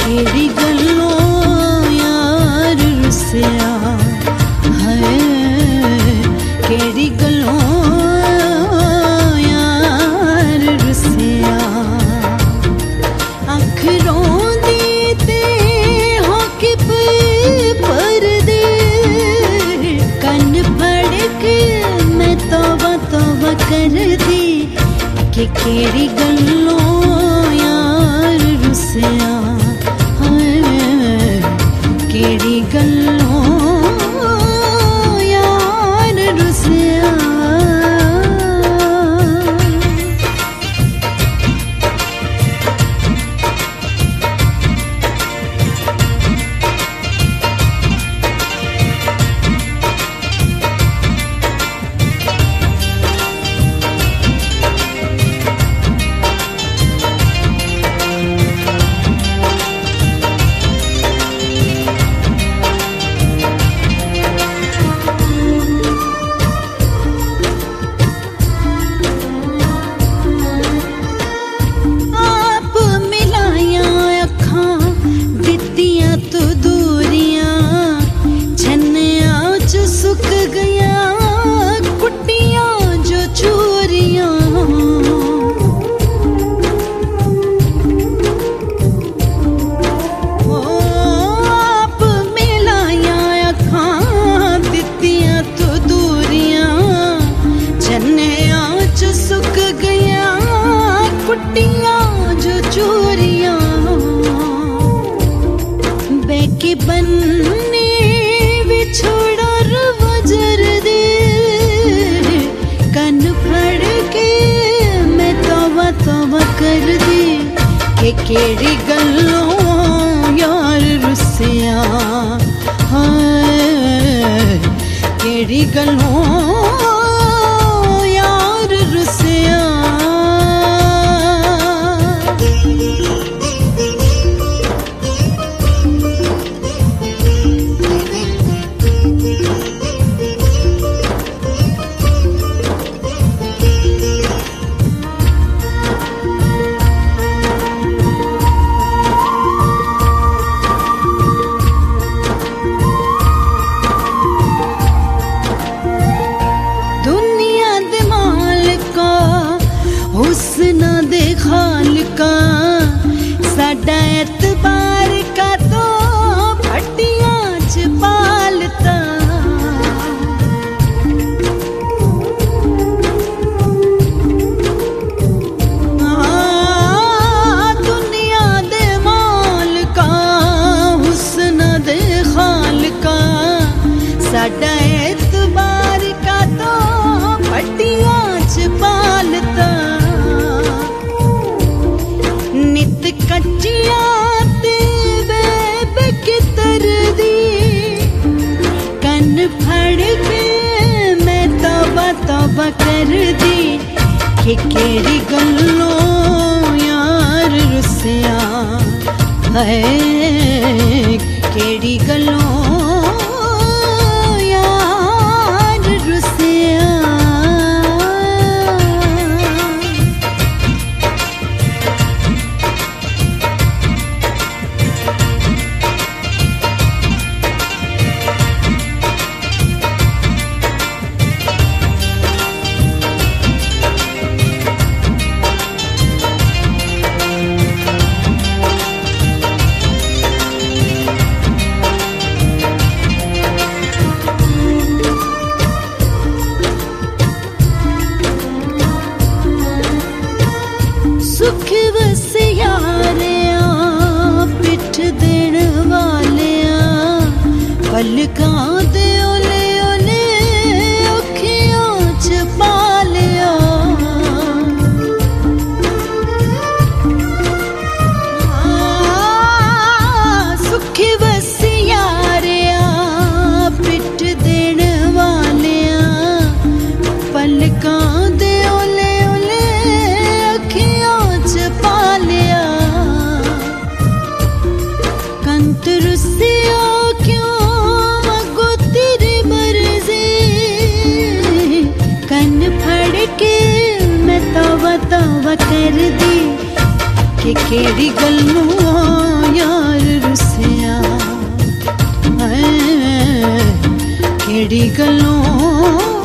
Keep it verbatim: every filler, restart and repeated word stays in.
केड़ी गल्लों यार रुसिया है, केड़ी गल्लों यार रुसिया। अख रोंदी ते होके पर दे, कन फड़ के मैं तौबा तौबा कर दी कि केड़ी गल्लों यार रुसिया है, केड़ी गल्लों यार रुसिया। के बनने बिछोड़ा वजर दे, कन फड़ के मैं तौबा तौबा कर दी कि केड़ी गल्लों यार रुसिया है, केड़ी गल्लों यार रुसिया। हुस्ना दे खालिका साडा एतबार का तो फटियां च पालता। दुनिया दे मालिका हुस्ना दे खालिका साडा एतबार का तो फटियां च पालता। नित कच्चिया ते बेबे कितर दी, कन फड़ के मैं तौबा तौबा कर दी कि केड़ी गल्लों यार रुसिया है, केड़ी गल्लों यार रुसिया। सुख बस यारिया पिठ देण वालिया, पलकां दे ओले ओले अखियां च पालिया। सुख बस यारिया पिठ देण वालिया, पलकां दे ओले ओले अखियां च पालिया। कंत रुसिया क्यों मगो तेरी मर्जी, कन फड़ के मैं तौबा तौबा कर दी कि केड़ी गल्लों यार केड़ी गलों